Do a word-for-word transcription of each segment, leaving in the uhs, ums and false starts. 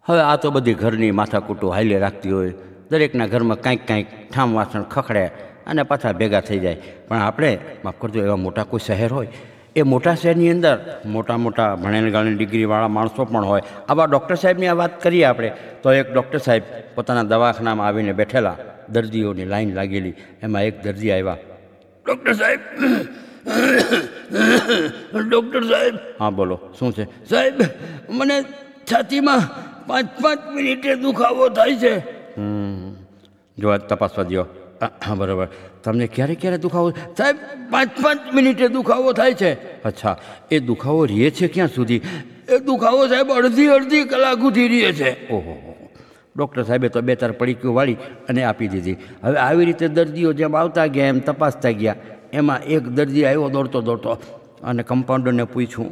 હવે આ તો બધી ઘરની માથાકૂટો હાઈલે રાખતી હોય, દરેકના ઘરમાં કાંઈક કાંઈક ઠામ વાસણ ખખડે અને પાછા ભેગા થઈ જાય. પણ આપણે માફ કરજો, એવા મોટા કોઈ શહેર હોય, એ મોટા શહેરની અંદર મોટા મોટા ભણેલ ગણેલ ડિગ્રીવાળા માણસો પણ હોય. આવા ડૉક્ટર સાહેબની આ વાત કરીએ આપણે તો એક ડૉક્ટર સાહેબ પોતાના દવાખાનામાં આવીને બેઠેલા, દર્દીઓની લાઈન લાગેલી. એમાં એક દર્દી આવ્યા, ડૉક્ટર સાહેબ, ડૉક્ટર સાહેબ. હા બોલો, શું છે? સાહેબ, મને છાતીમાં પાંચ પાંચ મિનિટે દુખાવો થાય છે. હમ જો આજ તપાસવા દો. હા બરાબર. તમને ક્યારે ક્યારે દુખાવો? સાહેબ, પાંચ પાંચ મિનિટે દુખાવો થાય છે. અચ્છા, એ દુખાવો રહે છે ક્યાં સુધી? એ દુખાવો સાહેબ અડધી અડધી કલાક સુધી રહે છે. ઓહો, ડૉક્ટર સાહેબે તો બે ચાર પડીકીઓ વાળી અને આપી દીધી. હવે આવી રીતે દર્દીઓ જેમ આવતા ગયા એમ તપાસતા ગયા. એમાં એક દર્દી આવ્યો દોડતો દોડતો અને કમ્પાઉન્ડરને પૂછ્યું,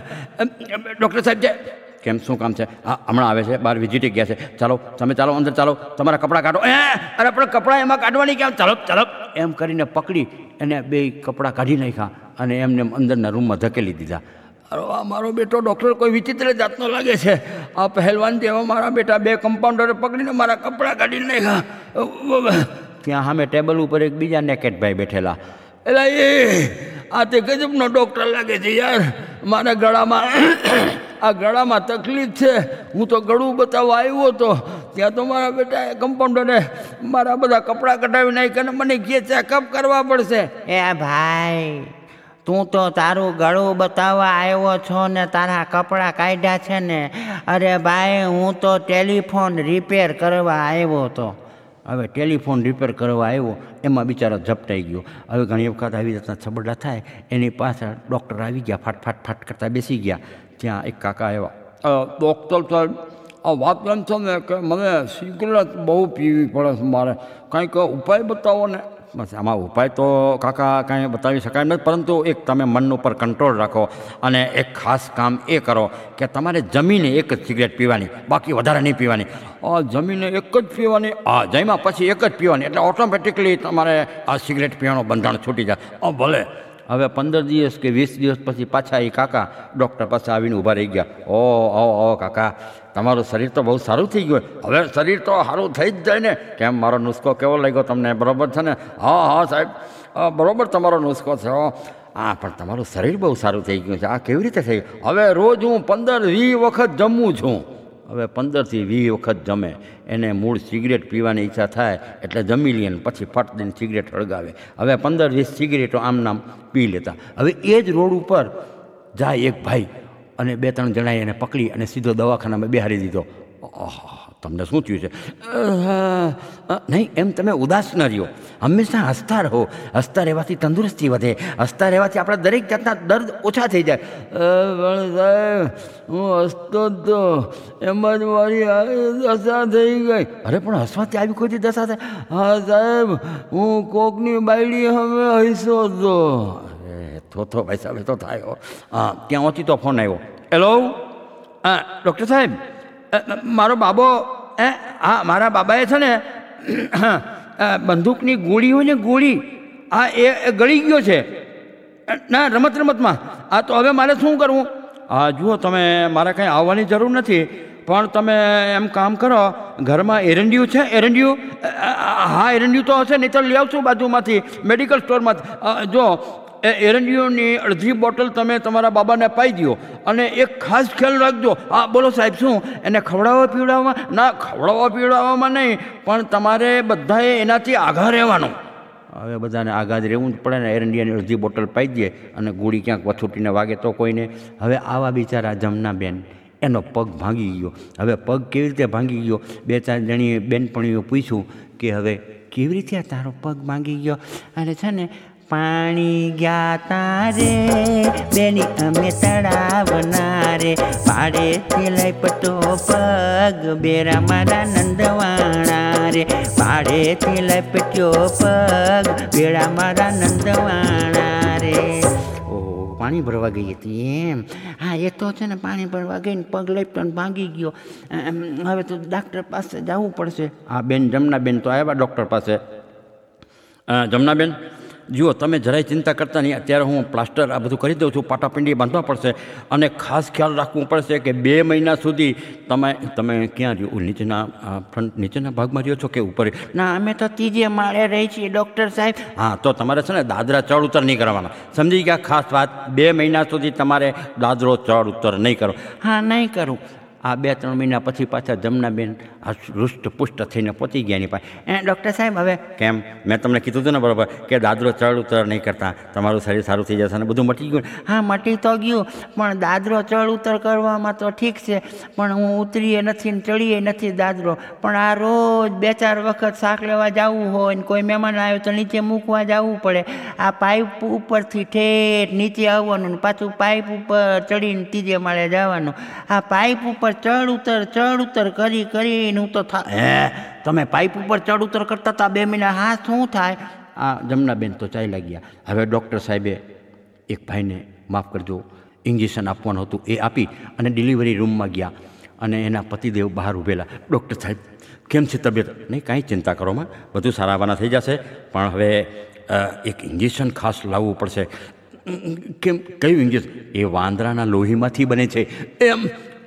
ડૉક્ટર સાહેબ છે કેમ, શું કામ છે? હા, હમણાં આવે છે, બહાર વિઝિટે ગયા છે. ચાલો તમે ચાલો અંદર ચાલો, તમારા કપડાં કાઢો. એ અરે પણ કપડાં એમાં કાઢવાની કેમ? ચાલો ચાલો એમ કરીને પકડી એને બે કપડાં કાઢી નાખ્યા અને એમને અંદરના રૂમમાં ધકેલી દીધા. અરે આ મારો બેટો ડૉક્ટર કોઈ વિચિત્ર જાતનો લાગે છે. આ પહેલવાન જેવા મારા બેટા બે કમ્પાઉન્ડરે પકડીને મારા કપડાં કાઢી નાખ્યા. ત્યાં સામે ટેબલ ઉપર એક બીજા નેકેટ ભાઈ બેઠેલા. એટલે એ આ તે ગજબનો ડૉક્ટર લાગે છે યાર. મારા ગળામાં આ ગળામાં તકલીફ છે, હું તો ગળું બતાવવા આવ્યો હતો. ત્યાં તો મારા બેટા કમ્પાઉન્ડરે મારા બધા કપડાં કઢાવી નાખ્યા અને મને કે ચેકઅપ કરવા પડશે. એ ભાઈ, તું તો તારું ગળું બતાવવા આવ્યો છો ને તારા કપડાં કાઢ્યા છે ને? અરે ભાઈ, હું તો ટેલિફોન રિપેર કરવા આવ્યો હતો. હવે ટેલિફોન રિપેર કરવા આવ્યો એમાં બિચારો ઝપટાઈ ગયો. હવે ઘણી વખત આવી રીતના છબરડા થાય, એની પાછળ ડૉક્ટર આવી ગયા, ફાટ ફાટ ફાટ કરતાં બેસી ગયા. ત્યાં એક કાકા આવ્યા, ડૉક્ટર સાહેબ આ વાત એમ છે ને કે મને સિગરેટ બહુ પીવી પડે છે, મારે કંઈક ઉપાય બતાવો ને. બસ આમાં ઉપાય તો કાકા કાંઈ બતાવી શકાય નથી, પરંતુ એક તમે મન ઉપર કંટ્રોલ રાખો અને એક ખાસ કામ એ કરો કે તમારે જમીને એક જ સિગરેટ પીવાની, બાકી વધારે નહીં પીવાની. આ જમીને એક જ પીવાની, હા જમ્યા પછી એક જ પીવાની, એટલે ઓટોમેટિકલી તમારે આ સિગરેટ પીવાનું બંધારણ છૂટી જાય. હા ભલે. હવે પંદર દિવસ કે વીસ દિવસ પછી પાછા એ કાકા ડૉક્ટર પાસે આવીને ઊભા રહી ગયા. ઓ આવો આવો કાકા, તમારું શરીર તો બહુ સારું થઈ ગયું. હવે શરીર તો સારું થઈ જ જાય ને. કેમ, મારો નુસ્ખો કેવો લાગ્યો તમને? બરાબર છે ને? હા હા સાહેબ, બરાબર તમારો નુસ્ખો છે. હા, પણ તમારું શરીર બહુ સારું થઈ ગયું છે. આ કેવી રીતે થઈ ગયું? હવે રોજ હું પંદર વીસ વખત જમું છું. હવે પંદરથી વીસ વખત જમે, એને મૂળ સિગરેટ પીવાની ઈચ્છા થાય એટલે જમી લે ને પછી ફટ દઈને સિગરેટ સળગાવે. હવે પંદર વીસ સિગરેટો આમ નામ પી લેતા. હવે એ જ રોડ ઉપર જાય એક ભાઈ અને બે ત્રણ જણાએ એને પકડી અને સીધો દવાખાનામાં બેહાડી દીધો. તમને શું થયું છે? નહીં, એમ તમે ઉદાસ ન રહ્યો, હંમેશા હસતા રહો. હસતા રહેવાથી તંદુરસ્તી વધે, હસતા રહેવાથી આપણા દરેક જાતના દર્દ ઓછા થઈ જાય. સાહેબ, હું હસતો જ તો, એમાં જ મારી આવી દશા થઈ ગઈ. અરે પણ હસવાથી આવી કોઈ દશા થાય? હા સાહેબ, હું કોકની બાયડી અમે હસતો હતો. અરે તો તો ભાઈ સાહેબ તો થાય. હા, ત્યાં ઓછી તો ફોન આવ્યો. હેલો, હા ડૉક્ટર સાહેબ, મારો બાબો, એ હા મારા બાબાએ છે ને બંદૂકની ગોળી હોય ને ગોળી, હા એ ગળી ગયો છે ના રમત રમતમાં. હા તો હવે મારે શું કરવું? હા જુઓ, તમે મારે કંઈ આવવાની જરૂર નથી, પણ તમે એમ કામ કરો, ઘરમાં એરંડિયું છે? એરંડિયું? હા એરંડિયું તો હશે, નહીં તો લઈ આવશું બાજુમાંથી મેડિકલ સ્ટોરમાંથી. જો એ એરંડિયુની અડધી બોટલ તમે તમારા બાબાને પાઈ દો અને એક ખાસ ખ્યાલ રાખજો. હા બોલો સાહેબ, શું એને ખવડાવવા પીવડાવવામાં? ના, ખવડાવવા પીવડાવવામાં નહીં, પણ તમારે બધાએ એનાથી આઘા રહેવાનું. હવે બધાને આઘા જ રહેવું જ પડે ને. એરંડિયાની અડધી બોટલ પાઈ દે અને ગોળી ક્યાંક વછૂટીને વાગે તો કોઈને. હવે આવા બિચારા જમનાબેન, એનો પગ ભાંગી ગયો. હવે પગ કેવી રીતે ભાંગી ગયો? બે ચાર જણીએ બેનપણીઓ પૂછ્યું કે હવે કેવી રીતે તારો પગ ભાંગી ગયો? અને છે ને પાણી ગયા તારે બેની અમે તળાવના રે, પાડેથી લઈ પટો પગ બેરા મારા નંદવાણા રે, પાડેથી લઈ પટ્યો પગ બેરા મારા નંદવાણા રે. ઓહો, પાણી ભરવા ગઈ હતી એમ? હા એ તો છે ને, પાણી ભરવા ગઈને પગ લઈ પણ ભાંગી ગયો. હવે તો ડાક્ટર પાસે જવું પડશે. હા બેન, જમના બેન તો આવ્યા ડૉક્ટર પાસે. જમના બેન, જુઓ તમે જરાય ચિંતા કરતા નહીં, અત્યારે હું પ્લાસ્ટર આ બધું કરી દઉં છું, પાટાપિંડી બાંધવા પડશે અને ખાસ ખ્યાલ રાખવું પડશે કે બે મહિના સુધી તમે તમે ક્યાં રહ્યો? નીચેના ફ્રન્ટ નીચેના ભાગમાં રહ્યો છો કે ઉપર? ના, અમે તો ત્રીજે માળે રહી છીએ ડૉક્ટર સાહેબ. હા, તો તમારે છે ને દાદરા ચડ ઉતર નહીં કરવાના, સમજી ગયા? ખાસ વાત, બે મહિના સુધી તમારે દાદરો ચડ ઉતર નહીં કરો. હા, નહીં કરું. આ બે ત્રણ મહિના પછી પાછા જમનાબેન આ હૃષ્ટ પુષ્ટ થઈને પહોંચી ગયા એની પાસે. એ ડૉક્ટર સાહેબ હવે કેમ? મેં તમને કીધું હતું ને બરાબર કે દાદરો ચડ ઉતર નહીં કરતા, તમારું શરીર સારું થઈ જશે અને બધું મટી ગયું. હા, મટી તો ગયું, પણ દાદરો ચડ ઉતર કરવામાં તો ઠીક છે, પણ હું ઉતરીએ નથી ને ચડીએ નથી દાદરો. પણ આ રોજ બે ચાર વખત શાક લેવા જવું હોય ને કોઈ મહેમાન આવ્યો તો નીચે મૂકવા જવું પડે. આ પાઇપ ઉપરથી ઠેઠ નીચે આવવાનું ને પાછું પાઇપ ઉપર ચડીને ત્રીજે માળે જવાનું. આ પાઇપ ઉપર ચડ ઉતર ચડ ઉતર કરી કરીને હું તો થા હે તમે પાઇપ ઉપર ચડ ઉતર કરતા હતા બે મહિના? હા, શું થાય? આ જમનાબેન તો ચાલ્યા ગયા. હવે ડૉક્ટર સાહેબે એક ભાઈને માફ કરજો ઇન્જેક્શન આપવાનું હતું એ આપી અને ડિલિવરી રૂમમાં ગયા અને એના પતિદેવ બહાર ઊભેલા. ડૉક્ટર સાહેબ કેમ છે તબિયત? નહીં, કાંઈ ચિંતા કરોમાં, બધું સારાવાના થઈ જશે, પણ હવે એક ઇન્જેક્શન ખાસ લાવવું પડશે. કેમ? કયું ઇન્જેક્શન? એ વાંદરાના લોહીમાંથી બને છે. એમ?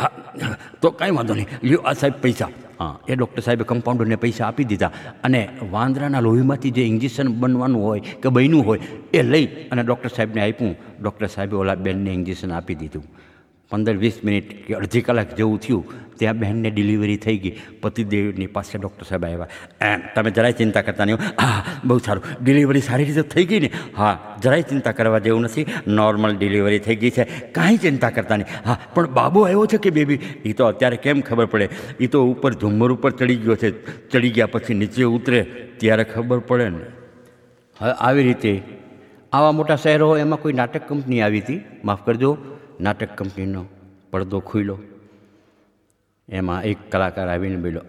તો કાંઈ વાંધો નહીં, લ્યો આ સાહેબ પૈસા. હા, એ ડૉક્ટર સાહેબે કમ્પાઉન્ડરને પૈસા આપી દીધા અને વાંદરાના લોહીમાંથી જે ઇન્જેક્શન બનવાનું હોય કે બન્યું હોય એ લઈ અને ડૉક્ટર સાહેબને આપ્યું. ડૉક્ટર સાહેબે ઓલા બેનને ઇન્જેક્શન આપી દીધું. પંદર વીસ મિનિટ કે અડધી કલાક જેવું થયું ત્યાં બહેનને ડિલિવરી થઈ ગઈ. પતિદેવની પાસે ડૉક્ટર સાહેબ આવ્યા. તમે જરાય ચિંતા કરતા નહીં. હા, બહુ સારું, ડિલિવરી સારી રીતે થઈ ગઈ ને? હા, જરાય ચિંતા કરવા જેવું નથી, નોર્મલ ડિલિવરી થઈ ગઈ છે, કાંઈ ચિંતા કરતા નહીં. હા, પણ બાબો આવ્યો છે કે બેબી? એ તો અત્યારે કેમ ખબર પડે? એ તો ઉપર ઝુમ્મર ઉપર ચડી ગયો છે, ચડી ગયા પછી નીચે ઉતરે ત્યારે ખબર પડે ને. હવે આવી રીતે આવા મોટા શહેરો એમાં કોઈ નાટક કંપની આવી હતી, માફ કરજો, નાટક કંપનીનો પડદો ખુલ્યો, એમાં એક કલાકાર આવીને બોલ્યો,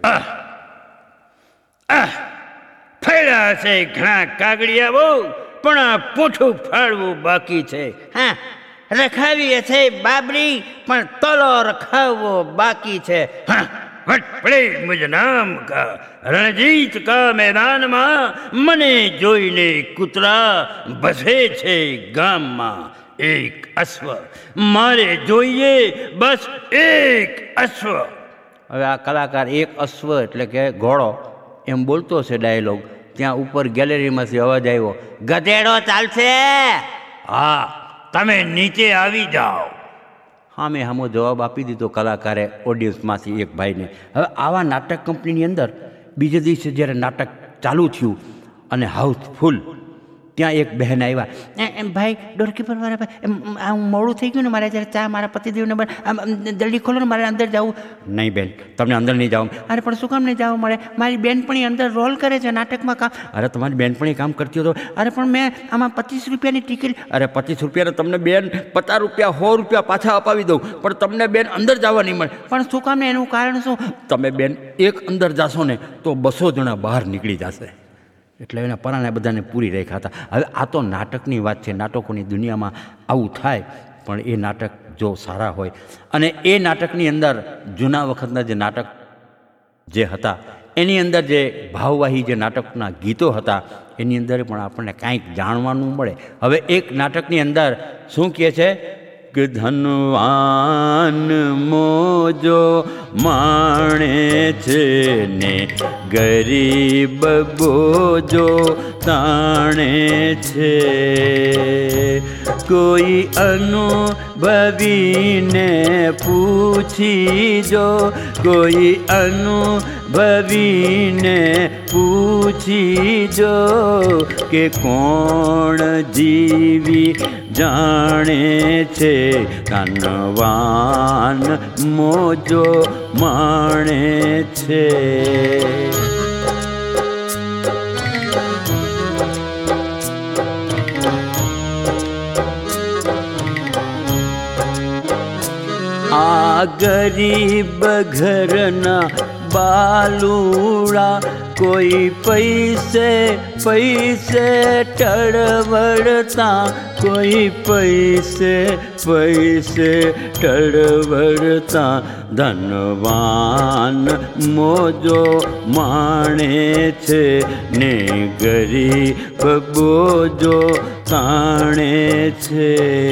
ફેરા છે ઘણા કાગડિયા બહુ, પણ આ પૂઠું ફાડવું બાકી છે. હા, રખાવીએ છે બાબરી, પણ તલો રખાવવો બાકી છે. હા, વટ પડે મુજ નામ કા, રણજીત કા મેદાનમાં મને જોઈને કૂતરા બસે છે ગામમાં. એક અશ્વ મારે જોઈએ, બસ એક અશ્વ. હવે આ કલાકાર એક અશ્વ એટલે કે ઘોડો એમ બોલતો છે ડાયલોગ. ત્યાં ઉપર ગેલેરીમાંથી અવાજ આવ્યો, ગધેડો ચાલશે? હા, તમે નીચે આવી જાઓ. હા, મેં સામો જવાબ આપી દીધો કલાકારે ઓડિયન્સમાંથી એક ભાઈને. હવે આવા નાટક કંપનીની અંદર બીજે દિવસે જ્યારે નાટક ચાલુ થયું અને હાઉસફુલ, ત્યાં એક બહેન આવ્યા. એમ ભાઈ ડોરકીપર વાળા ભાઈ, આમ મોડું થઈ ગયું ને મારે જ્યારે ચા મારા પતિદેવને જલ્દી ખોલો ને, મારે અંદર જવું. નહીં બેન, તમને અંદર નહીં જાઓ. અરે પણ શું કામ નહીં જવું મળે? મારી બેનપણી અંદર રોલ કરે છે નાટકમાં કામ. અરે તમારી બેનપણી કામ કરતી હતો? અરે પણ મેં આમાં પચીસ રૂપિયાની ટિકિટ. અરે પચીસ રૂપિયાને તમને બેન પચાસ રૂપિયા સો રૂપિયા પાછા અપાવી દઉં, પણ તમને બેન અંદર જવા નહીં મળે. પણ શું કામ ને? એનું કારણ શું? તમે બેન એક અંદર જાશો ને તો બસો જણા બહાર નીકળી જશે, એટલે એના પરાણે બધાને પૂરી રાખ્યા હતા. હવે આ તો નાટકની વાત છે, નાટકોની દુનિયામાં આવું થાય, પણ એ નાટક જો સારા હોય અને એ નાટકની અંદર જૂના વખતના જે નાટક જે હતા એની અંદર જે ભાવવાહી જે નાટકના ગીતો હતા એની અંદર પણ આપણને કાંઈક જાણવાનું મળે. હવે એક નાટકની અંદર શું કહે છે કે ધનવાન મોજો માણે છે ને ગરીબ બોજો તાણે છે. કોઈ અનુભવીને પૂછી જો, કોઈ અનુભવીને પૂછી જો કે કોણ જીવી જાણે છે, ધનવાન મોજો માણે છે. આ ગરીબ ઘરના બાલુડા, કોઈ પૈસે પૈસે ટળવળતા, કોઈ પૈસે પૈસે ટળવળતા, ધનવાન મોજો માણે છે ને ગરીબ બોજો તાણે છે.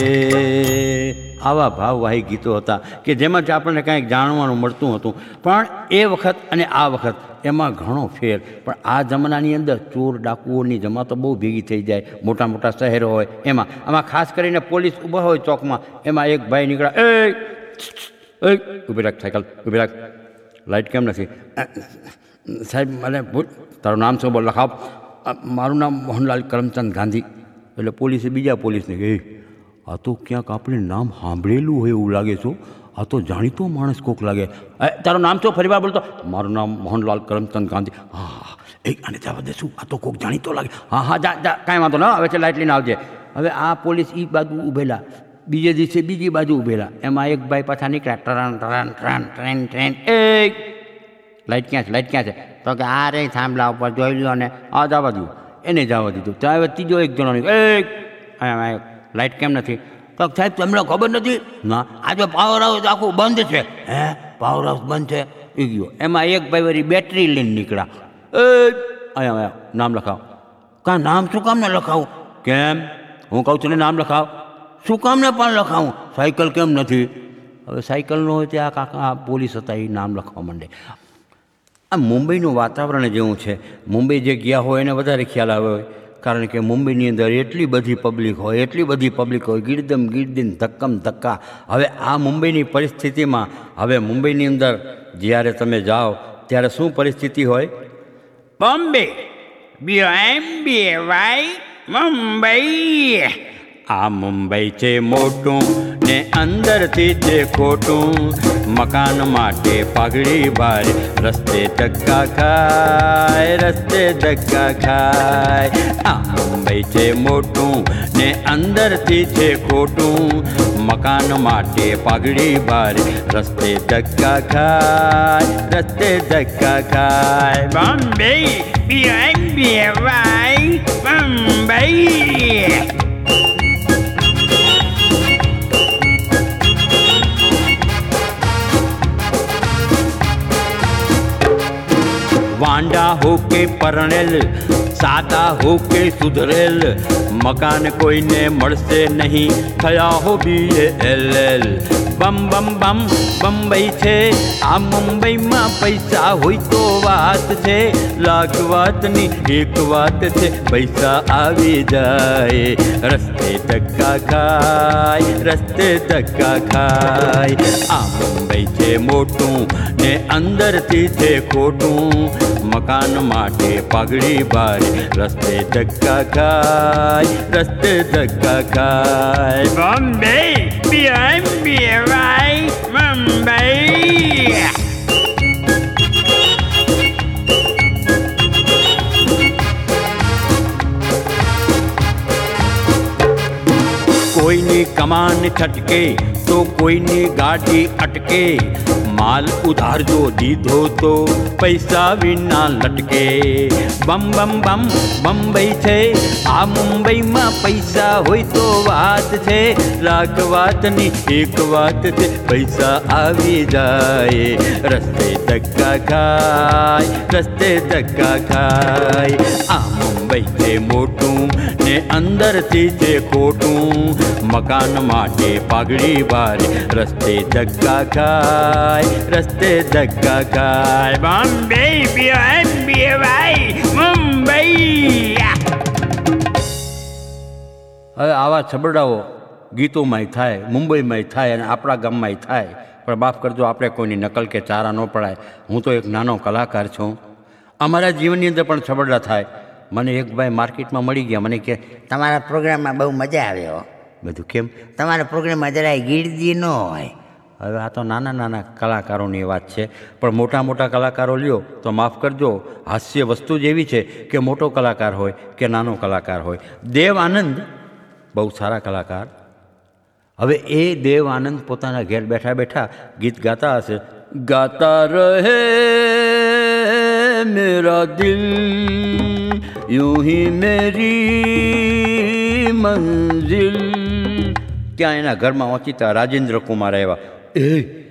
આવા ભાવવાહી ગીતો હતા કે જેમાંથી આપણને કાંઈક જાણવાનું મળતું હતું. પણ એ વખત અને આ વખત એમાં ઘણો ફેર. પણ આ જમાનાની અંદર ચોર ડાકુઓની જમા તો બહુ ભેગી થઈ જાય. મોટા મોટા શહેરો હોય એમાં આમાં ખાસ કરીને પોલીસ ઊભા હોય ચોકમાં, એમાં એક ભાઈ નીકળ્યા, એ એ ઊભી રાખ, સાયકલ ઊભી રાખ, લાઇટ કેમ નથી? સાહેબ મને ભૂલ, તારું નામ શું બોલ, લખાવ. મારું નામ મોહનલાલ કરમચંદ ગાંધી. એટલે પોલીસે બીજા પોલીસને કહે, આ તો ક્યાંક આપણે નામ સાંભળેલું હોય એવું લાગે છે, આ તો જાણીતો માણસ કોક લાગે. તારું નામ શું ફરી વાર બોલતો? મારું નામ મોહનલાલ કરમચંદ ગાંધી. હા એ આને જવા દેશું, આ તો કોક જાણીતો લાગે. હા હા જા જા, કાંઈ વાંધો ન, હવે છે લાઇટ લઈને આવજે. હવે આ પોલીસ એ બાજુ ઊભેલા, બીજે દિવસે બીજી બાજુ ઊભેલા. એમાં એક ભાઈ પાછા નીકળ્યા, ટ્રન ટ્રન ટ્રન ટ્રેન ટ્રેન. એ લાઇટ ક્યાં છે, લાઇટ ક્યાં છે? તો કે આ રે થાંભલા ઉપર જોઈ લ્યો અને આ જવા દઉં. એને જવા દીધું. ત્યાં હવે ત્રીજો એક જણો નીકળ્યો, એ લાઇટ કેમ નથી? તો સાહેબ તમને ખબર નથી? ના, આજે પાવર હાઉસ આખું બંધ છે. હે, પાવર હાઉસ બંધ છે? એ ગયો. એમાં એક ભાઈ વળી બેટરી લઈને નીકળ્યા. એ અહીંયા નામ લખાવ. કાં નામ શું કામ ને લખાવું? કેમ? હું કહું છું ને નામ લખાવ. શું કામ ને પણ લખાવું? સાયકલ કેમ નથી? હવે સાયકલનો હોય ત્યાં કાકા પોલીસ હતા, એ નામ લખવા માંડે. આ મુંબઈનું વાતાવરણ જેવું છે. મુંબઈ જે ગયા હોય એને વધારે ખ્યાલ આવે હોય, કારણ કે મુંબઈની અંદર એટલી બધી પબ્લિક હોય, એટલી બધી પબ્લિક હોય, ગીરદમ ગીરદીન ધક્કમ ધક્કા. હવે આ મુંબઈની પરિસ્થિતિમાં, હવે મુંબઈની અંદર જ્યારે તમે જાઓ ત્યારે શું પરિસ્થિતિ હોય? Bombay B M B Y Mumbai. આ મુંબઈ છે મોટું ને અંદરથી છે ખોટું, મકાન માટે પાઘડી ભારે, રસ્તે ધક્કા ખાય, રસ્તે ધક્કા ખાય. આ મુંબઈ છે મોટું ને અંદરથી છે ખોટું, મકાન માટે પાઘડી ભારે, રસ્તે ધક્કા ખાય, રસ્તે ધક્કા ખાય. Bombay B M B Y Mumbai. વાંડા હો કે પરણેલ, સાદા હો કે સુધરેલ, મકાન કોઈને મળશે નહીં, થયા હો બી એલ એલ. બમ બમ બમ બંબઈ છે, આ મુંબઈમાં પૈસા હોય તો વાત છે, લાખ વાતની એક વાત છે, પૈસા આવી જાય, રસ્તે ધક્કા ખાય, રસ્તે ધક્કા ખાય. આ મુંબઈ છે મોટું ને અંદરથી છે ખોટું, મકાન માટે પાઘડી ભારે, રસ્તે ધક્કા ખાય, રસ્તે ધક્કા ખાય. Bombay B M B Y Mumbai. કોઈની કમાન છટકે તો કોઈની ગાડી અટકે, માલ ઉધાર જો દીધો તો પૈસા વિના લટકે. બમ બમ બમ બંબઈ છે, આ મુંબઈમાં પૈસા હોય તો વાત છે, લાખ વાતની એક વાત છે, પૈસા આવી જાય, રસ્તે ધક્કા ખાય, રસ્તે ધક્કા ખાય. આ મુંબઈ છે મોટું ને અંદરથી છે ખોટું, મકાન માટે પાઘડી ભારે, રસ્તે ધક્કા ખાય, રસ્તે ધક્કા ખાય. Bombay B M B Y Mumbai. હવે આવા છબરડાઓ ગીતોમાંય થાય, મુંબઈમાંય થાય અને આપણા ગામમાંય થાય. પણ માફ કરજો, આપણે કોઈની નકલ કે ચારા ન પડાય. હું તો એક નાનો કલાકાર છું. અમારા જીવનની અંદર પણ છબરડા થાય. મને એક ભાઈ માર્કેટમાં મળી ગયા, મને કે તમારા પ્રોગ્રામમાં બહુ મજા આવે હો. બધું કેમ? તમારા પ્રોગ્રામમાં જરાય ગીર્દી ન હોય. હવે આ તો નાના નાના કલાકારોની વાત છે, પણ મોટા મોટા કલાકારો લ્યો તો માફ કરજો, હાસ્ય વસ્તુ જ એવી છે કે મોટો કલાકાર હોય કે નાનો કલાકાર હોય. દેવ આનંદ બહુ સારા કલાકાર. હવે એ દેવ આનંદ પોતાના ઘેર બેઠા બેઠા ગીત ગાતા હશે. ગાતા રહે मेरा दिल यूं ही मेरी मंजिल। ત્યાં એના ઘરમાં ઓચિતા રાજેન્દ્ર કુમાર આવ્યા. એ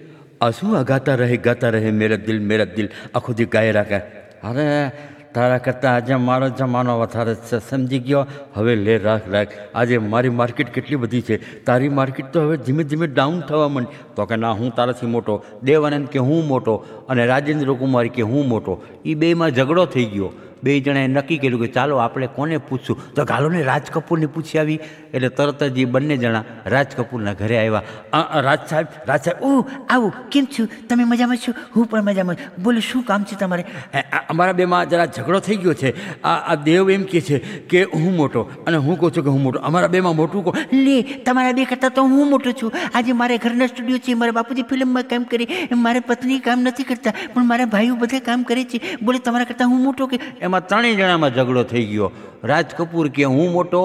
આ શું આ ગાતા રહે ગાતા રહે મેરા દિલ મેરા દિલ આખો દી ગાય રાખે. અરે તારા કરતાં આજે મારો જમાનો વધારે છે, સમજી ગયો? હવે લે રાખ રાખ. આજે મારી માર્કેટ કેટલી બધી છે, તારી માર્કેટ તો હવે ધીમે ધીમે ડાઉન થવા માંડી. તો કે ના, હું તારાથી મોટો. દેવાનંદ કે હું મોટો અને રાજેન્દ્ર કુમાર કે હું મોટો. એ બેમાં ઝઘડો થઈ ગયો. બે જણાએ નક્કી કર્યું કે ચાલો આપણે કોને પૂછશું, તો ગાલો ને રાજ કપૂરને પૂછી આવી. એટલે તરત જ એ બંને જણા રાજ કપૂરના ઘરે આવ્યા. રાજ સાહેબ રાજ સાહેબ ઓ આવો, કેમ છો તમે? મજામાં છો? હું પણ મજામાં. બોલો શું કામ છે તમારે? અમારા બેમાં જરા ઝઘડો થઈ ગયો છે. આ આ દેવ એમ કહે છે કે હું મોટો અને હું કહું છું કે હું મોટો. અમારા બેમાં મોટું કહો. લે, તમારા બે કરતાં તો હું મોટો છું. આજે મારે ઘરના સ્ટુડિયો છે, મારા બાપુજી ફિલ્મમાં કામ કરે, મારા પત્ની કામ નથી કરતા, પણ મારા ભાઈઓ બધા કામ કરે છે. બોલે તમારા કરતાં હું મોટો કે? એમાં ત્રણેય જણામાં ઝઘડો થઈ ગયો. રાજ કપૂર કે હું મોટો,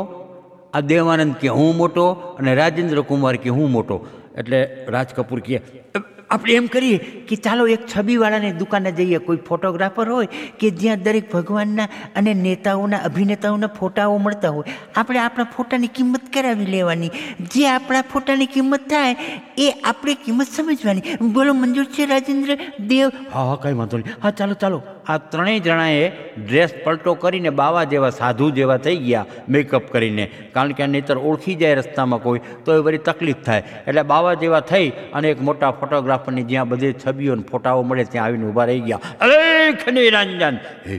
આ દેવાનંદ કે હું મોટો અને રાજેન્દ્ર કુમાર કે હું મોટો. એટલે રાજ કપૂર કહે આપણે એમ કરીએ કે ચાલો એક છબીવાળાની દુકાને જઈએ, કોઈ ફોટોગ્રાફર હોય કે જ્યાં દરેક ભગવાનના અને નેતાઓના અભિનેતાઓના ફોટાઓ મળતા હોય. આપણે આપણા ફોટાની કિંમત કરાવી લેવાની. જે આપણા ફોટાની કિંમત થાય એ આપણે કિંમત સમજવાની. બોલો મંજૂર છે રાજેન્દ્ર દેવ? હા હા કંઈ વાંધો નહીં. હા ચાલો ચાલો. આ ત્રણેય જણાએ ડ્રેસ પલટો કરીને બાવા જેવા સાધુ જેવા થઈ ગયા મેકઅપ કરીને. કારણ કે નહીંતર ઓળખી જાય રસ્તામાં કોઈ તો એ બધી તકલીફ થાય. એટલે બાવા જેવા થઈ અને એક મોટા ફોટોગ્રાફરની જ્યાં બધી છબીઓ અને ફોટાઓ મળે ત્યાં આવીને ઊભા રહી ગયા. અરે ખની રંજન, હે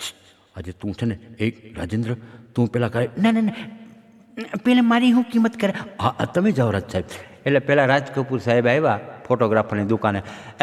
આજે તું છે ને એક રાજેન્દ્ર, તું પેલા કરે. ના ના ના, પેલા મારી હું કિંમત કરે. હા તમે જાઓ રાજ સાહેબ. એટલે પેલા રાજ કપૂર સાહેબ આવ્યા ફોટોગ્રાફરની દુકાને.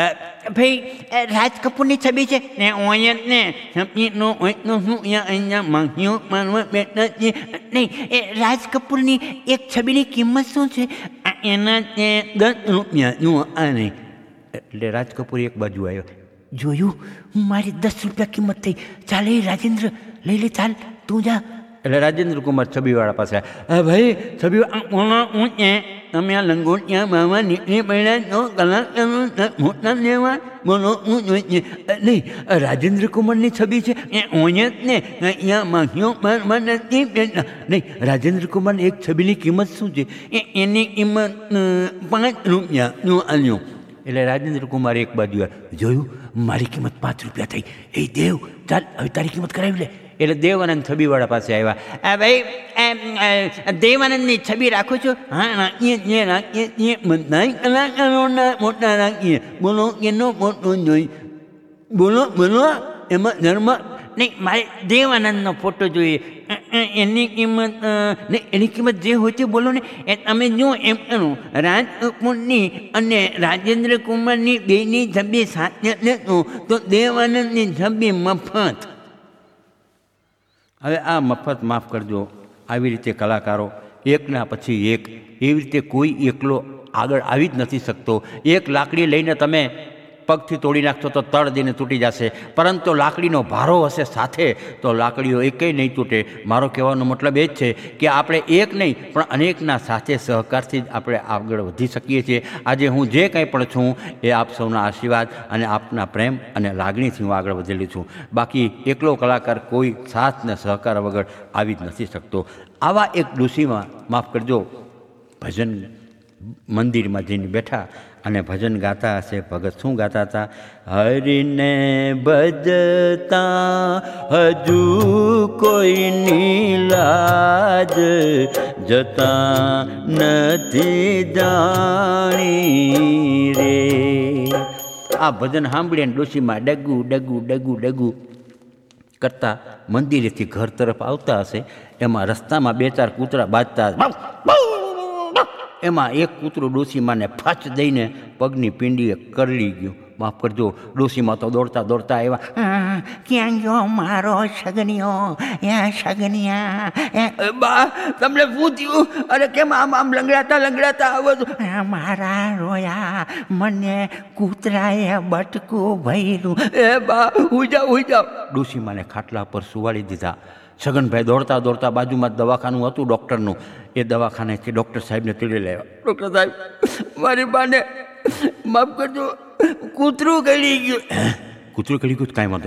ભાઈ રાજ કપૂરની છબી છે ને ઓયન ને છબીનો ઓયનો હું અહીંયા માંગ્યો માનવા બેઠા છે. નહીં, એ રાજ કપૂરની એક છબીની કિંમત શું છે? એના તે દસ રૂપિયા જુઓ આ નહીં. એટલે રાજ કપૂર એક બાજુ આવ્યો. જોયું, મારી દસ રૂપિયા કિંમત થઈ. ચાલે રાજેન્દ્ર, લઈ લે, ચાલ તું જા. એટલે રાજેન્દ્ર કુમાર છબીવાળા પાસે આવ્યા. ભાઈ છબી ઓનો ઊંચે તમે આ લંગોટિયા મામા નીકળી પડ્યા તો કલાકારો મોટા લેવા બોલો હું જોઈએ. નહીં, રાજેન્દ્ર કુમારની છબી છે એ ઓયત ને અહીંયા માગ્યો મારવા નથી બેઠા. નહીં, રાજેન્દ્ર કુમારની એક છબીની કિંમત શું છે? એ એની કિંમત પાંચ રૂપિયા જો આલ્યો. એટલે રાજેન્દ્ર કુમાર એક બાજુ જોયું, મારી કિંમત પાંચ રૂપિયા થઈ. એ દેવ, ચાલ હવે તારી કિંમત કરાવી લે. એટલે દેવાનંદ છબીવાળા પાસે આવ્યા. ભાઈ દેવાનંદની છબી રાખું છું. હા રાખીએ છીએ રાખીએ છીએ બધા કલાકારોના મોટા રાખીએ. બોલો એનો મોટો જોઈ. બોલો બોલો એમાં ધર્મ નહીં, મારે દેવાનંદનો ફોટો જોઈએ. એની કિંમત ને એની કિંમત જે હોય તે બોલો ને. એ તમે જો એમ કરો, રાજ કપૂરની અને રાજેન્દ્ર કુમારની બેની છબી સાથે લેતો તો દેવાનંદની છબી મફત. હવે આ મફત માફ કરજો. આવી રીતે કલાકારો એકના પછી એક એવી રીતે કોઈ એકલો આગળ આવી જ નથી શકતો. એક લાકડી લઈને તમે પગથી તોડી નાખશો તો તળ દઈને તૂટી જશે, પરંતુ લાકડીનો ભારો હશે સાથે તો લાકડીઓ એકેય નહીં તૂટે. મારો કહેવાનો મતલબ એ જ છે કે આપણે એક નહીં પણ અનેકના સાથે સહકારથી જ આપણે આગળ વધી શકીએ છીએ. આજે હું જે કંઈ પણ છું એ આપ સૌના આશીર્વાદ અને આપના પ્રેમ અને લાગણીથી હું આગળ વધેલી છું. બાકી એકલો કલાકાર કોઈ સાથ ને સહકાર વગર આવી જ નથી શકતો. આવા એક ડોશીમાં માફ કરજો ભજન મંદિરમાં જઈને બેઠા અને ભજન ગાતા હશે. ભગત શું ગાતા હતા? હરિને ભજતા હજુ કોઈની લાજ જતા નથી જાણી રે. આ ભજન સાંભળીને ડોશીમાં ડગુ ડગુ ડગુ ડગુ કરતા મંદિરેથી ઘર તરફ આવતા હશે. એમાં રસ્તામાં બે ચાર કૂતરા બાજતા. એમાં એક કૂતરું ડોશીમાને ફાચ દઈને પગની પીંડીએ કરડી ગયું. માફ કરજો, ડોશીમાં તો દોડતા દોડતા આવ્યા. ક્યાં ગયો મારો સગનિયો? એ સગનિયા બા તમને શું થયું? અરે કેમ આમ આમ લંગડાતા લંગડાતા આવો છો? મારા રોયા મને કૂતરાએ બટકું ભર્યું. એ બા હું જાઉં હું જાઉં. ડોશીમાને ખાટલા પર સુવાડી દીધા. છગનભાઈ દોડતા દોડતા બાજુમાં દવાખાનું હતું ડૉક્ટરનું. એ દવાખાનેથી ડૉક્ટર સાહેબને તેડી લાવ્યા. ડૉક્ટર સાહેબ મારી બાને માફ કરજો, કૂતરું ગળી ગયું. કૂતરું ગળી ગયું? કાંઈ વાંધો નહીં.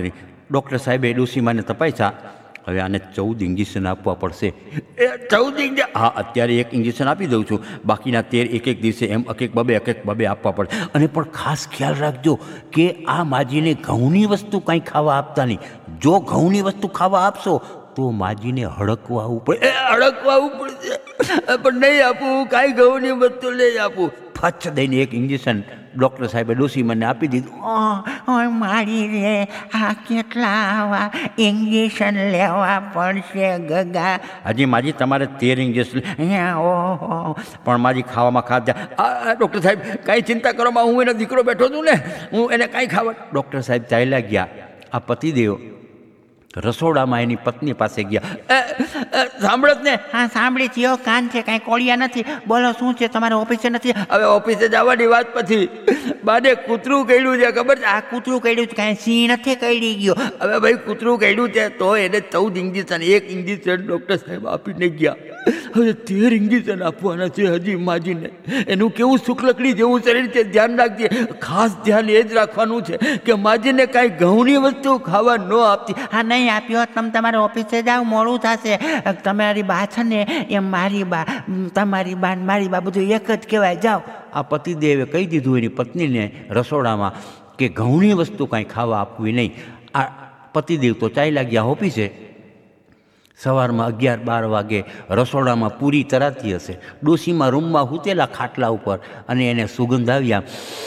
ડૉક્ટર સાહેબે ડોસીમાને તપાસ્યા. હવે આને ચૌદ ઇન્જેક્શન આપવા પડશે. એ ચૌદ ઇંગ્રેજી હા, અત્યારે એક ઇન્જેક્શન આપી દઉં છું, બાકીના તેર એક એક દિવસે એમ એક એક બબે એક એક બબે આપવા પડે. અને પણ ખાસ ખ્યાલ રાખજો કે આ માજીને ઘઉંની વસ્તુ કાંઈ ખાવા આપતા નહીં. જો ઘઉંની વસ્તુ ખાવા આપશો તો માજીને હડકવા આવવું પડે. એ અડકવાવું પડશે પણ નહીં આપું, કાંઈ ઘઉંની વસ્તુ નહીં આપું. ફચ દઈને એક ઇન્જેક્શન ડૉક્ટર સાહેબે ડોસી મને આપી દીધું. ઓય મારી રે, આ કેટલા આવા ઇન્જેક્શન લેવા પડશે ગગા? હજી માજી તમારે તેર ઇન્જેક્શન. ઓહો, પણ માજી ખાવામાં ખાધા. આ ડૉક્ટર સાહેબ કાંઈ ચિંતા કરવામાં, હું એનો દીકરો બેઠો છું ને, હું એને કાંઈ ખાવા. ડૉક્ટર સાહેબ ચાલ્યા ગયા. આ પતિદેવ રસોડામાં એની પત્ની પાસે ગયા. એ, એ, સાંભળત ને, હા સાંભળી થયો, કાન છે, કાંઈ કોળિયા નથી. બોલો શું છે, તમારે ઓફિસે નથી? હવે ઓફિસે જવાની વાત પછી બાને કૂતરું કર્યું છે, ખબર છે? આ કૂતરું કર્યું છે, કાંઈ સિંહ નથી કરી ગયો. હવે ભાઈ કૂતરું કર્યું છે તો એને ચૌદ ઇન્જેક્શન, એક ઇન્જેક્શન ડૉક્ટર સાહેબ આપીને ગયા. હવે તેર ઇન્જેક્શન આપવાના છે હજી માજીને. એનું કેવું શુક્લકડી જેવું શરીર છે, ધ્યાન રાખજે. ખાસ ધ્યાન એ જ રાખવાનું છે કે માજીને કાંઈ ઘઉંની વસ્તુ ખાવા ન આપતી. હા નહીં આપ્યો, તમે તમારે ઓફિસે જાઓ, મોડું થશે. તમારી બા છે ને એમ મારી બા, તમારી બા ને મારી બા બધું એક જ કહેવાય. જાઓ. આ પતિદેવે કહી દીધું એની પત્નીને રસોડામાં કે ઘઉંની વસ્તુ કાંઈ ખાવા આપવી નહીં. આ પતિદેવ તો ચાલ્યા ગયા ઓફિસે. સવારમાં અગિયાર બાર વાગે રસોડામાં પૂરી તરાતી હશે. ડોશીમાં રૂમમાં હૂતેલા ખાટલા ઉપર અને એને સુગંધ આવ્યા.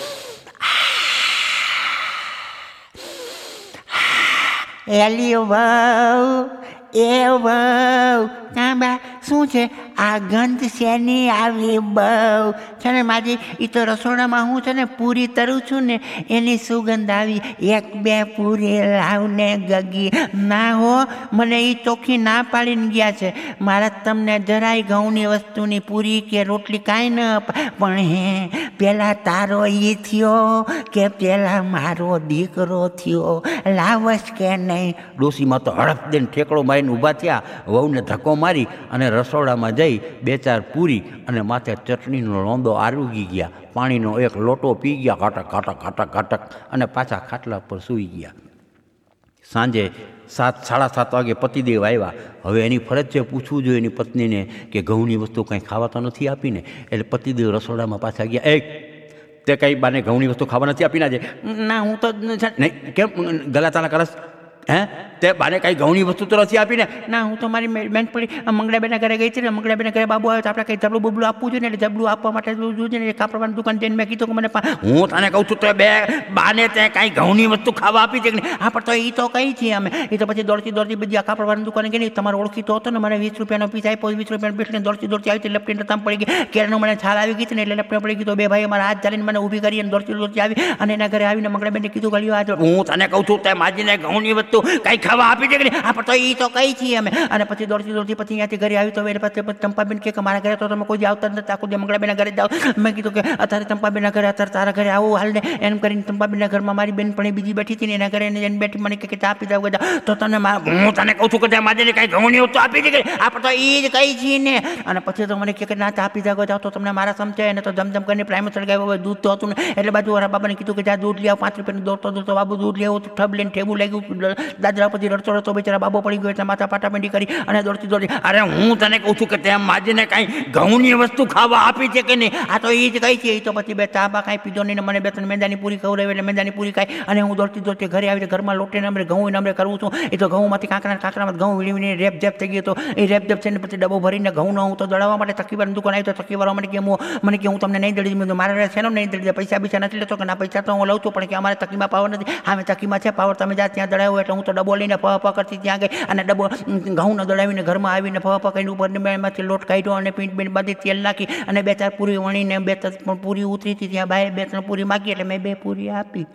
એલી વહુ, એ વહુ, કાં બા શું છે આ ગંધ શેની આવી બહુ? છે ને માજી, એ તો રસોડામાં હું છે ને પૂરી તરું છું ને એની સુગંધ આવી. એક બે પૂરી લાવને ગગી. ના હો, મને એ ચોખ્ખી ના પાડીને ગયા છે. મારા તમને જરાય ઘઉંની વસ્તુની પૂરી કે રોટલી કાંઈ ન અપાય. પણ હે પેલા તારો એ થયો કે પેલા મારો દીકરો થયો? લાવશ કે નહીં? ડોશીમાં તો હડપ દઈને ઠેકડો મારીને ઊભા થયા. વહુને ધક્કો મારી અને રસોડામાં જઈ બે ચાર પૂરી અને માથે ચટણીનો લોંદો આરોગી ગયા. પાણીનો એક લોટો પી ગયા, ઘાટક ઘાટક ઘાટક ઘાટક, અને પાછા ખાટલા પર સૂઈ ગયા. સાંજે સાત સાડા સાત વાગે પતિદેવ આવ્યા. હવે એની ફરજ છે પૂછવું જોઈએ એની પત્નીને કે ઘઉંની વસ્તુ કંઈ ખાવા તો નથી આપીને. એટલે પતિદેવ રસોડામાં પાછા ગયા. એક તે કંઈ બાને ઘઉંની વસ્તુ ખાવા નથી આપીને આજે? ના હું તો નહીં. કેમ ગલાતાના કરસ? હે તે બાને કાંઈ ઘઉંની વસ્તુ તો નથી આપીને? ના હું તો મારી બેનપણી મંગળાબેનના ઘરે ગઈ હતી ને, મંગળાબેનના ઘરે બાબુ આવ્યો તો આપણે કંઈ જબલું બબલું આપવું જોઈએ ને, એટલે જબલું આપવા માટે જોઈએ ને કાપડવાની દુકાન જઈને મેં કીધું કે મને હું તને કહું છું તો બે બાને તે કાંઈ ઘઉંની વસ્તુ ખાવા આપી છે કે નહીં? હા પણ તો એ તો કઈ છીએ અમે. એ તો પછી દોડતી દોડતી બધી આ કાપડવાની દુકાને ગઈ. તમારો ઓળખીતો હતો ને, મને વીસ રૂપિયાનો પીસ આપ્યો. વીસ રૂપિયાનો પીસ દોડતી દોડતી આવી હતી, લપટીને તમ પડી ગઈ. કેરનો મને છાલ આવી ગઈ હતી ને, એટલે લપટીને પડી ગઈ. તો બે ભાઈ મારા હાથ ચાલીને મને ઊભી કરી અને દોડતી દોડતી આવી અને એના ઘરે આવીને મંગળાબેનને કીધું ગળ્યો આજે હું તને કહું છું તે માજીને ઘઉંની વસ્તુ કાંઈ ખાવા આપી છે કે નહીં? હા પણ તો એ તો કઈ છીએ અમે. અને પછી દોડતી દોડતી પછી અહીંયાથી ઘરે આવી તો એટલે પછી ચંપાબેન કે મારા ઘરે તો તમે કોઈ દી આવતા નથી, આખું દી મંગળાબેનના ઘરે જાઓ. મેં કીધું કે અત્યારે ચંપાબેનના ઘરે, અત્યારે તારા ઘરે આવું હાલ ને. એમ કરીને ચંપાબેનના ઘરમાં મારી બેન પણ બીજી બેઠી હતી ને, એના ઘરે એને બેઠી મને કે ચા આપી જાવ. તો તને હું તને કહું છું કે તે માજીને કાંઈ ઘઉંની વસ્તુ આપી છે કે નહીં? આપણે તો એ જ કઈ છીએ ને. અને પછી તો મને કે ના ચા આપી જાવ જાવ તો તમને મારા સમજાય ને. તો જમજમ કરીને પ્રાઇમર સળગાવ્યો હોય, દૂધ તો હતું ને, એટલે બાજુ વાળા બાબાને કીધું કે જા દૂધ લઈ આવ. પાંચ રૂપિયાનું દોડતો દોડતો બાબુ દૂધ લેવું તો ઠબ લઈને ઠેબું લાગ્યું. દાદરા પછી રડતો રડતો બિચારા બાબો પડી ગયો એટલે માથા પાટાપેન્ડી કરી અને દોડતી દોડતી. અરે હું તને કહું છું કે તે માજીને કાંઈ ઘઉંની વસ્તુ ખાવા આપી છે કે નહીં? આ તો એ જ કઈ છે. એ તો પછી બે ચા બા કાંઈ પીધો નહીં ને મને બે ત્રણ મેંદાની પૂરી ખવડાવી એટલે મેંદાની પૂરી ખાઈ અને હું દોડતી દોડતી ઘરે આવીને ઘરમાં લોટીને અમે ઘઉં અમે કરું છું. એ તો ઘઉંમાંથી કાંકરા કાંકરામાં ઘઉં વીણીને રેપ જેપ થઈ ગયો. તો એ રેપ જેપ થઈને પછી ડબ્બો ભરીને ઘઉંનો હું તો દળાવવા માટે તકીવારની દુકાન આવી. તો તકીવાળા મને કે હું મને કે હું તમને નહીં દળી દઉં. મારા છે નહીં દળી દે, પૈસા બીજા નથી લેતો કે ના પૈસા તો હું લઉં છું પણ કે અમારે તકીમાં પાવર નથી. હા મેં તકીમાં છે પાવર, તમે જ્યાં ત્યાં દળાવ્યો. એટલે હું તો ડબ્બો લઈને ફવા ફવા કરતી ત્યાં ગઈ અને ડબ્બો ઘઉં દળાવીને ઘરમાં આવીને ફવા ફવા કરીને ઉપર એમાંથી લોટ કાઢ્યો અને પીંટ પીંટ બધી તેલ નાખી અને બે ચાર પૂરી વણીને બે ત્રણ પૂરી ઉતરી હતી ત્યાં બાય બે ત્રણ પૂરી માગી એટલે મેં બે પૂરી આપી.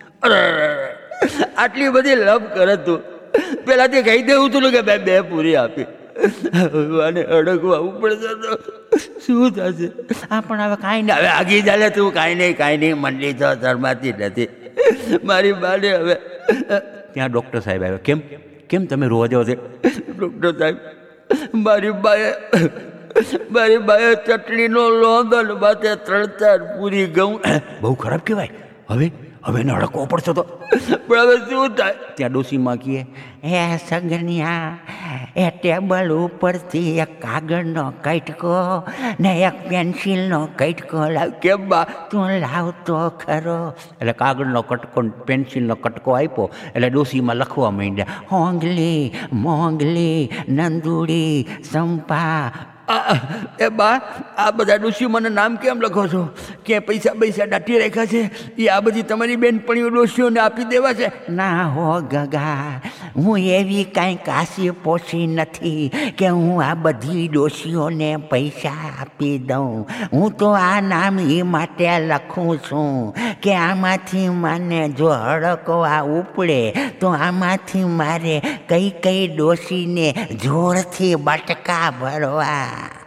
આટલી બધી લપ કરે તું, પેલાથી કહી દેવું તું કે બે બે પૂરી આપી. અને અડકવા ઉપર તો શું થશે? હા પણ હવે કાંઈ નહીં. હવે આગી ચાલે તું, કાંઈ નહીં કાંઈ નહીં, મંડળી તો શરમાતી નથી મારી બાને. હવે ત્યાં ડૉક્ટર સાહેબ આવ્યા. કેમ કેમ તમે રોવા જાઓ છે? ડૉક્ટર સાહેબ, મારી બાએ મારી બાએ ચટણીનો લોંદન માથે ત્રણ ચાર પૂરી ઘઉં. બહુ ખરાબ કહેવાય. હવે હવે એને અડકવો પડશે તો પણ હવે શું થાય? ત્યાં ડોશીમાં કહે, એ સગનિયા એ ટેબલ ઉપરથી એક કાગળનો કટકો ને એક પેન્સિલનો કટકો લાવ. કેમ બા? તું લાવતો ખરો. એટલે કાગળનો કટકો ને પેન્સિલનો કટકો આપ્યો એટલે ડોશીમાં લખવા માંડ્યા. હોંગલી મોંગલી નંદુડી સંપા. આ એ બા આ બધા ડોશીઓના નામ કેમ લખો છો? કે પૈસા પૈસા દાટી રાખ્યા છે એ આ બધી તમારી બેનપણીઓ ડોશીઓને આપી દેવા છે? ના હો ગગા, હું એવી કાંઈ કાશી પોસી નથી કે હું આ બધી ડોશીઓને પૈસા આપી દઉં. હું તો આ નામ એ માટે લખું છું કે આમાંથી મને જો હડકવા ઉપડે તો આમાંથી મારે કઈ કઈ ડોશીને જોરથી બટકા ભરવા.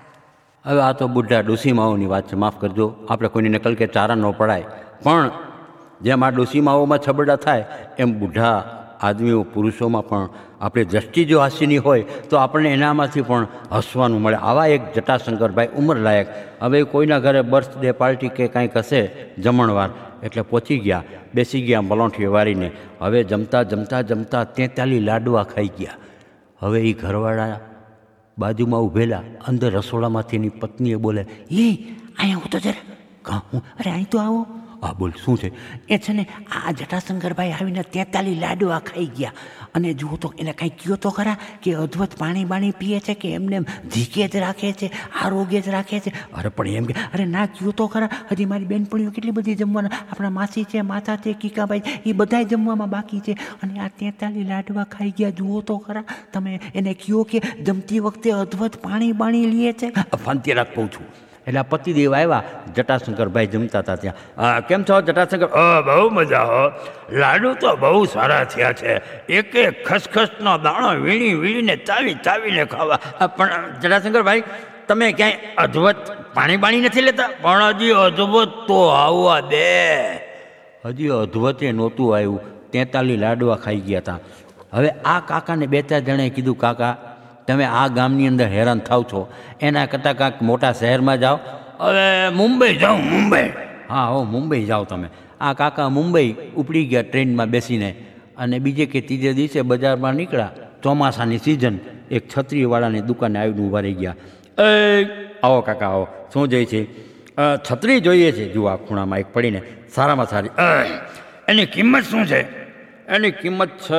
હવે આ તો બુઢા ડોશીમાઓની વાત છે, માફ કરજો, આપણે કોઈની નકલ કે ચારા ન પડાય. પણ જેમ આ ડોશીમાઓમાં છબરડા થાય એમ બુઢા આદમીઓ પુરુષોમાં પણ આપણે દ્રષ્ટિ જો હાસ્યની હોય તો આપણને એનામાંથી પણ હસવાનું મળે. આવા એક જટાશંકરભાઈ ઉંમરલાયક હવે કોઈના ઘરે બર્થડે પાર્ટી કે કાંઈક હશે જમણવાર એટલે પહોંચી ગયા, બેસી ગયા મલોઠી વારીને. હવે જમતા જમતા જમતા તેતાલી લાડવા ખાઈ ગયા. હવે એ ઘરવાળા બાજુમાં ઊભેલા અંદર રસોડામાંથી એની પત્નીએ બોલે, એ અહીંયા હું તો જરા કાં હું? અરે અહીં તો આવો. હા બોલ, શું છે? એ છે ને આ જટાશંકરભાઈ આવીને તેતાલી લાડવા ખાઈ ગયા. અને જુઓ તો એને કાંઈ કયો તો ખરા કે અદ્ભુત પાણી બાણી પીએ છે કે એમને એમ ધીકે જ રાખે છે, આરોગ્ય જ રાખે છે? અરે પણ એમ કે અરે ના કયો તો ખરા, હજી મારી બેનપણીઓ કેટલી બધી જમવાના, આપણા માસી છે, માતા છે, કીકાભાઈ, એ બધાય જમવામાં બાકી છે અને આ તેતાલી લાડવા ખાઈ ગયા. જુઓ તો ખરા તમે, એને કયો કે જમતી વખતે અદ્ભુત પાણી બાણી લે છે. ફાંતી રાખ કહું છું. એટલે આ પતિદેવ આવ્યા, જટાશંકરભાઈ જમતા હતા ત્યાં. હા કેમ છો જટાશંકર? હા બહુ મજા હો, લાડુ તો બહુ સારા થયા છે. એક એક ખસખસનો દાણો વીણી વીણીને ચાવી ચાવીને ખાવા. આ પણ જટાશંકરભાઈ તમે ક્યાંય અદ્ભુત પાણી બાણી નથી લેતા? પણ હજી અદ્ભુત તો આવવા દે. હજી અદ્ભુતે નહોતું આવ્યું, તેતાલી લાડવા ખાઈ ગયા હતા. હવે આ કાકાને બે ચાર જણાએ કીધું, કાકા તમે આ ગામની અંદર હેરાન થાવ છો એના કરતાં કાંઈક મોટા શહેરમાં જાઓ. હવે મુંબઈ જાઉં, મુંબઈ. હા હો, મુંબઈ જાઓ તમે. આ કાકા મુંબઈ ઉપડી ગયા ટ્રેનમાં બેસીને અને બીજે કે ત્રીજે દિવસે બજારમાં નીકળ્યા. ચોમાસાની સિઝન, એક છત્રીવાળાની દુકાને આવીને ઊભા રહી ગયા. એ આવો કાકા આવો, શું જોઈએ છે? છત્રી જોઈએ છે. જુઓ આ ખૂણામાં એક પડીને સારામાં સારી. એની કિંમત શું છે? એની કિંમત છે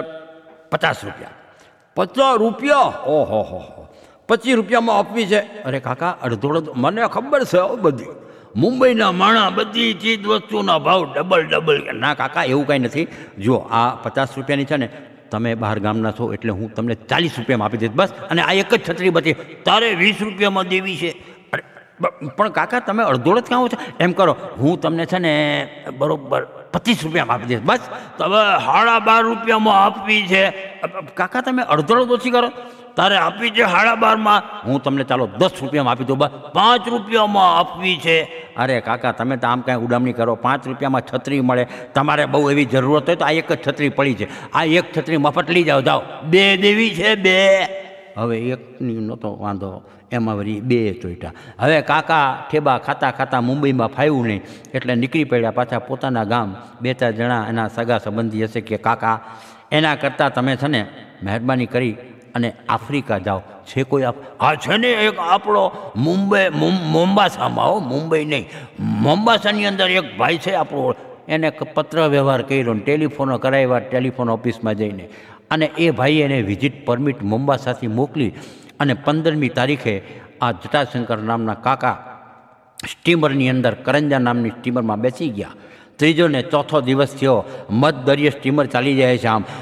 પચાસ રૂપિયા. પચાસ રૂપિયા? ઓહો હો હો, પચીસ રૂપિયામાં આપવી છે? અરે કાકા અડધો અડધો મને ખબર છે બધી. મુંબઈના માણા બધી ચીજ વસ્તુના ભાવ ડબલ ડબલ. ના કાકા એવું કાંઈ નથી. જો આ પચાસ રૂપિયાની છે ને, તમે બહાર ગામના છો એટલે હું તમને ચાલીસ રૂપિયામાં આપી દઈશ બસ. અને આ એક જ છત્રી બધી તારે વીસ રૂપિયામાં દેવી છે. અરે પણ કાકા તમે અડધો જ કાં છો? એમ કરો, હું તમને છે ને બરોબર પચીસ રૂપિયામાં આપી દઈશ બસ. તમે સાડા બાર રૂપિયામાં આપવી છે. કાકા તમે અડધો ઓછી કરો. તારે આપવી છે સાડા બારમાં. હું તમને ચાલો દસ રૂપિયામાં આપી દઉં બસ. પાંચ રૂપિયામાં આપવી છે. અરે કાકા તમે તો આમ કાંઈ ઉડામણી કરો. પાંચ રૂપિયામાં છત્રી મળે, તમારે બહુ એવી જરૂરત હોય તો આ એક જ છત્રી પડી છે, આ એક છત્રી મફત લઈ જાઓ. જાઓ. બે દેવી છે, બે. હવે એકની નહોતો વાંધો, એમાં વળી બે ચોઈટા. હવે કાકા ઠેબા ખાતા ખાતા મુંબઈમાં ફાવ્યું નહીં એટલે નીકળી પડ્યા પાછા પોતાના ગામ. બે ચાર જણા એના સગા સંબંધી હશે કે કાકા એના કરતાં તમે છે ને મહેરબાની કરી અને આફ્રિકા જાઓ. છે કોઈ આપ? હા છે ને એક આપણો મુંબઈ મોમ્બાસામાં. હો, મુંબઈ નહીં, મોમ્બાસાની અંદર એક ભાઈ છે આપણો. એને પત્ર વ્યવહાર કર્યો ને ટેલિફોનો કરાવ્યા ટેલિફોન ઓફિસમાં જઈને. અને એ ભાઈએ એને વિઝિટ પરમિટ મોમ્બાસાથી મોકલી અને પંદરમી તારીખે આ જટાશંકર નામના કાકા સ્ટીમરની અંદર કરંજા નામની સ્ટીમરમાં બેસી ગયા. ત્રીજો ને ચોથો દિવસ થયો, મધ દરિયે સ્ટીમર ચાલી જાય છે આમ.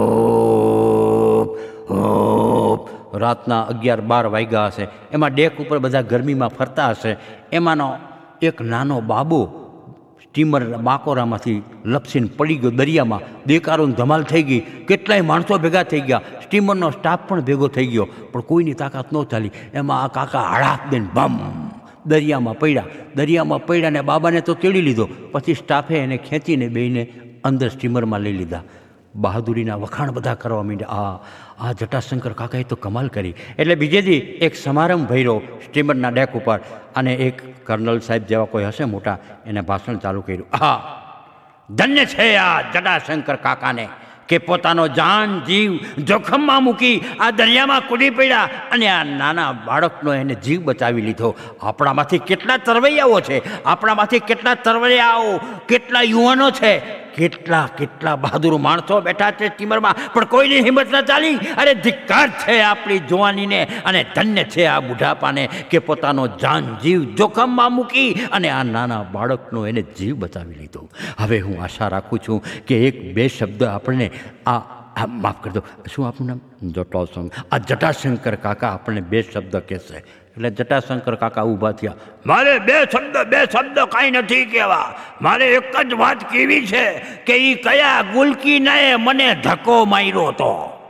રાતના અગિયાર બાર વાગ્યા હશે. એમાં ડેક ઉપર બધા ગરમીમાં ફરતા હશે. એમાંનો એક નાનો બાબો સ્ટીમર બાકોરામાંથી લપસીને પડી ગયો દરિયામાં. દેકારોની ધમાલ થઈ ગઈ, કેટલાય માણસો ભેગા થઈ ગયા, સ્ટીમરનો સ્ટાફ પણ ભેગો થઈ ગયો, પણ કોઈની તાકાત ન ચાલી. એમાં આ કાકા હળાક દઈને બમ દરિયામાં પડ્યા. દરિયામાં પડ્યા ને બાબાને તો તેડી લીધો. પછી સ્ટાફે એને ખેંચીને બેને અંદર સ્ટીમરમાં લઈ લીધા. બહાદુરીના વખાણ બધા કરવા માંડ્યા. આ આ જટાશંકર કાકાએ તો કમાલ કરી. એટલે બીજે દી એક સમારંભ ભર્યો સ્ટીમરના ડેક ઉપર અને એક કર્નલ સાહેબ જેવા કોઈ હશે મોટા, એને ભાષણ ચાલુ કર્યું. હા, ધન્ય છે આ જટાશંકર કાકાને કે પોતાનો જાન જીવ જોખમમાં મૂકી આ દરિયામાં કૂદી પડ્યા અને આ નાના બાળકનો એને જીવ બચાવી લીધો. આપણામાંથી કેટલા તરવૈયાઓ છે, આપણામાંથી કેટલા તરવૈયાઓ, કેટલા યુવાનો છે, કેટલા કેટલા બહાદુર માણસો બેઠા છે સ્ટીમરમાં, પણ કોઈની હિંમત ન ચાલી. અરે ધિક્કાર છે આપણી જુવાનીને અને ધન્ય છે આ બુઢાપાને કે પોતાનો જાન જીવ જોખમમાં મૂકી અને આ નાના બાળકનો એને જીવ બચાવી લીધો. હવે હું આશા રાખું છું કે એક બે શબ્દ આપણને આ આ માફ કરી દો, શું આપનું નામ? જટાશંકર. આ જટાશંકર કાકા આપણને બે શબ્દ કહેશે. એટલે જટાશંકર કાકા ઊભા થયા. મારે બે શબ્દ બે શબ્દ કાંઈ નથી કહેવા, મારે એક જ વાત કેવી છે કે એ કયા ગુલકીનાએ મને ધક્કો માર્યો હતો.